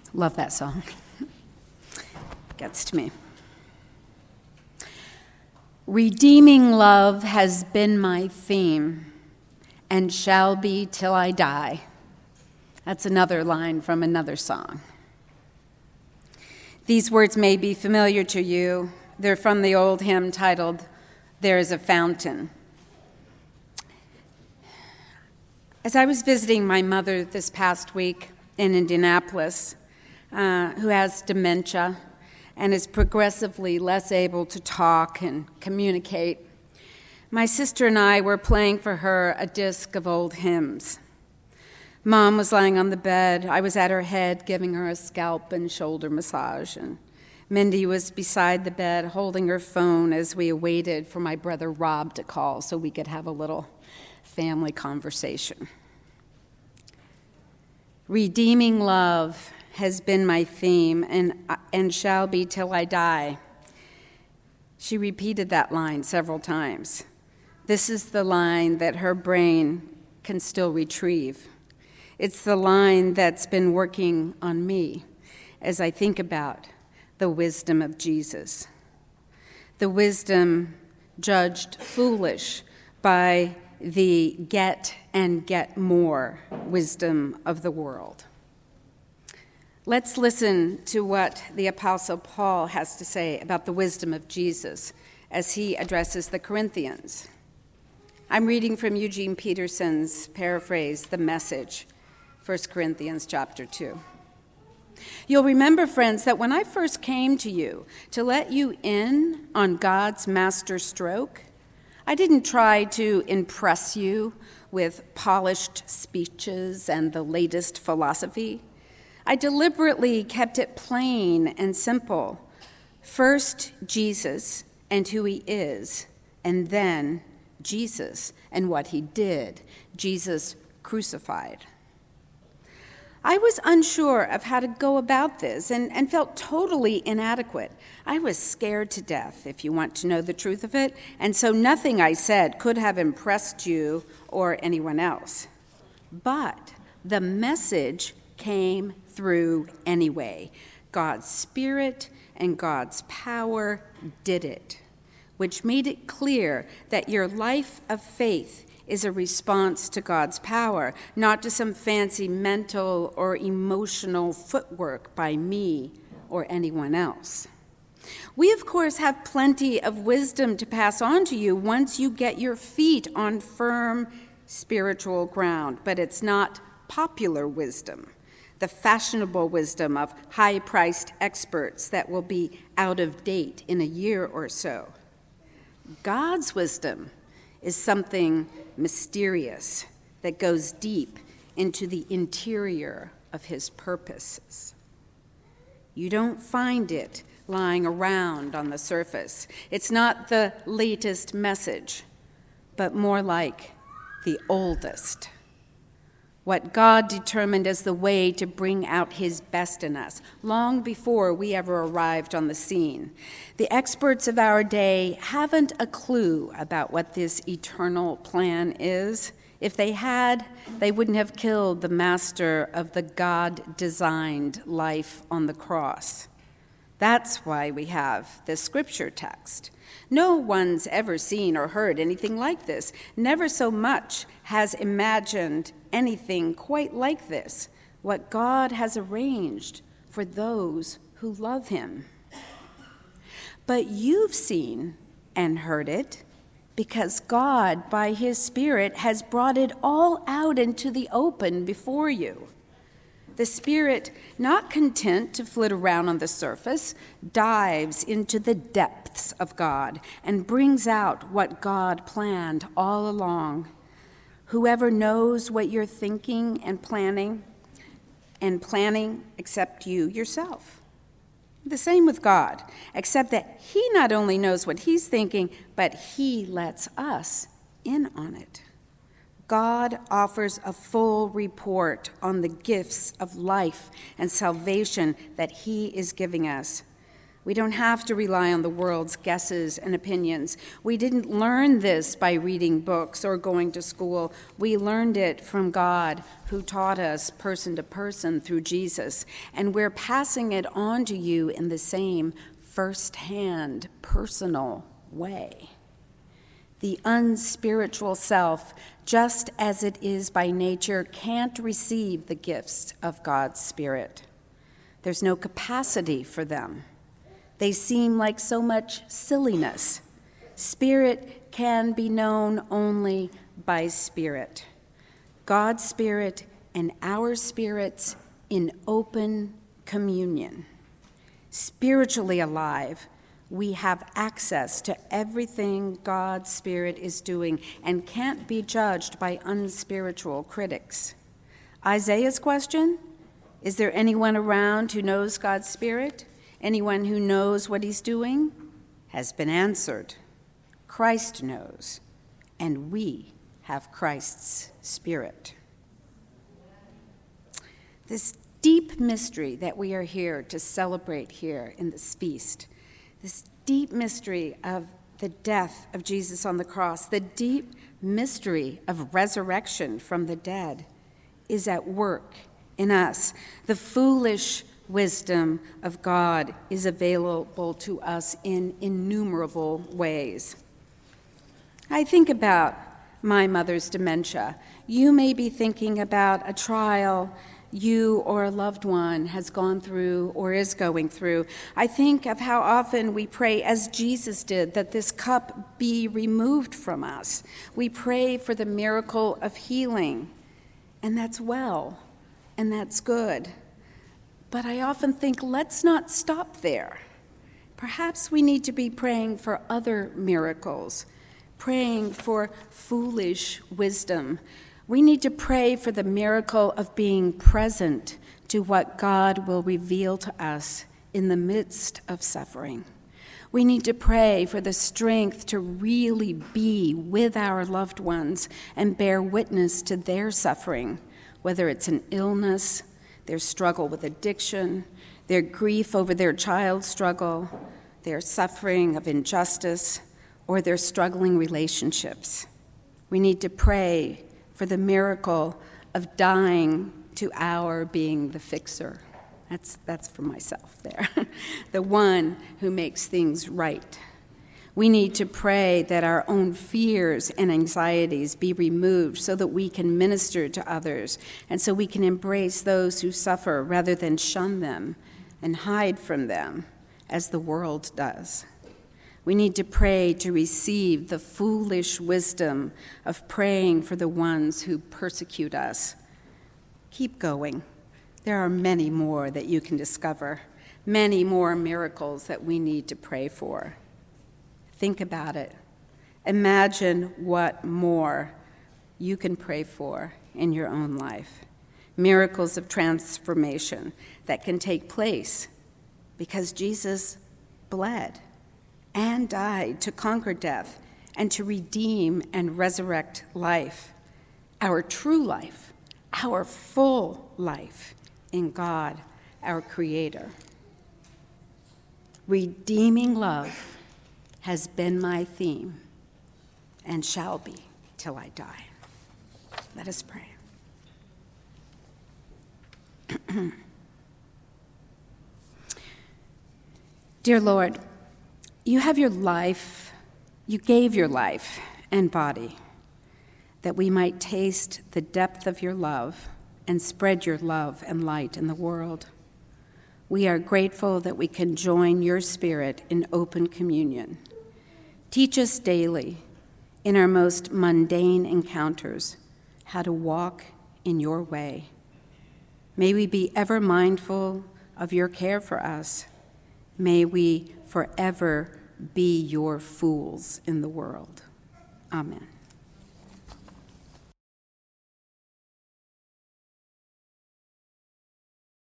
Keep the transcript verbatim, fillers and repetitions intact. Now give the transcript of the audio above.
Love that song. Gets to me. Redeeming love has been my theme and shall be till I die. That's another line from another song. These words may be familiar to you. They're from the old hymn titled, "There is a Fountain." As I was visiting my mother this past week in Indianapolis, uh, who has dementia and is progressively less able to talk and communicate, my sister and I were playing for her a disc of old hymns. Mom was lying on the bed. I was at her head giving her a scalp and shoulder massage, and Mindy was beside the bed holding her phone as we awaited for my brother Rob to call so we could have a little family conversation. Redeeming love has been my theme and, and shall be till I die. She repeated that line several times. This is the line that her brain can still retrieve. It's the line that's been working on me as I think about the wisdom of Jesus. The wisdom judged foolish by the get and get more wisdom of the world. Let's listen to what the Apostle Paul has to say about the wisdom of Jesus as he addresses the Corinthians. I'm reading from Eugene Peterson's paraphrase, The Message, First Corinthians chapter two. You'll remember, friends, that when I first came to you to let you in on God's master stroke, I didn't try to impress you with polished speeches and the latest philosophy. I deliberately kept it plain and simple. First, Jesus and who he is, and then Jesus and what he did, Jesus crucified. I was unsure of how to go about this and, and felt totally inadequate. I was scared to death, if you want to know the truth of it, and so nothing I said could have impressed you or anyone else. But the message came through anyway. God's Spirit and God's power did it, which made it clear that your life of faith is a response to God's power, not to some fancy mental or emotional footwork by me or anyone else. We, of course, have plenty of wisdom to pass on to you once you get your feet on firm spiritual ground, but it's not popular wisdom, the fashionable wisdom of high-priced experts that will be out of date in a year or so. God's wisdom is something mysterious that goes deep into the interior of his purposes. You don't find it lying around on the surface. It's not the latest message, but more like the oldest. What God determined as the way to bring out his best in us, long before we ever arrived on the scene. The experts of our day haven't a clue about what this eternal plan is. If they had, they wouldn't have killed the master of the God-designed life on the cross. That's why we have this scripture text. No one's ever seen or heard anything like this. Never so much has imagined anything quite like this, what God has arranged for those who love him. But you've seen and heard it because God, by his Spirit, has brought it all out into the open before you. The Spirit, not content to flit around on the surface, dives into the depths of God and brings out what God planned all along. Whoever knows what you're thinking and planning, and planning except you yourself. The same with God, except that he not only knows what he's thinking, but he lets us in on it. God offers a full report on the gifts of life and salvation that he is giving us. We don't have to rely on the world's guesses and opinions. We didn't learn this by reading books or going to school. We learned it from God, who taught us person to person through Jesus. And we're passing it on to you in the same first-hand, personal way. The unspiritual self, just as it is by nature, can't receive the gifts of God's Spirit. There's no capacity for them. They seem like so much silliness. Spirit can be known only by Spirit. God's Spirit and our spirits in open communion. Spiritually alive, we have access to everything God's Spirit is doing and can't be judged by unspiritual critics. Isaiah's question, is there anyone around who knows God's Spirit? Anyone who knows what he's doing? Has been answered. Christ knows, and we have Christ's Spirit. This deep mystery that we are here to celebrate here in this feast, this deep mystery of the death of Jesus on the cross, the deep mystery of resurrection from the dead, is at work in us. The foolish wisdom of God is available to us in innumerable ways. I think about my mother's dementia. You may be thinking about a trial you or a loved one has gone through or is going through. I think of how often we pray, as Jesus did, that this cup be removed from us. We pray for the miracle of healing, and that's well, and that's good. But I often think, let's not stop there. Perhaps we need to be praying for other miracles, praying for foolish wisdom. We need to pray for the miracle of being present to what God will reveal to us in the midst of suffering. We need to pray for the strength to really be with our loved ones and bear witness to their suffering, whether it's an illness, their struggle with addiction, their grief over their child's struggle, their suffering of injustice, or their struggling relationships. We need to pray for the miracle of dying to our being the fixer. That's, that's for myself there. The one who makes things right. We need to pray that our own fears and anxieties be removed so that we can minister to others and so we can embrace those who suffer rather than shun them and hide from them as the world does. We need to pray to receive the foolish wisdom of praying for the ones who persecute us. Keep going. There are many more that you can discover, many more miracles that we need to pray for. Think about it. Imagine what more you can pray for in your own life. Miracles of transformation that can take place because Jesus bled and died to conquer death and to redeem and resurrect life, our true life, our full life in God, our Creator. Redeeming love has been my theme and shall be till I die. Let us pray. Dear Lord, you have your life, you gave your life and body that we might taste the depth of your love and spread your love and light in the world. We are grateful that we can join your Spirit in open communion. Teach us daily, in our most mundane encounters, how to walk in your way. May we be ever mindful of your care for us. May we forever be your fools in the world. Amen.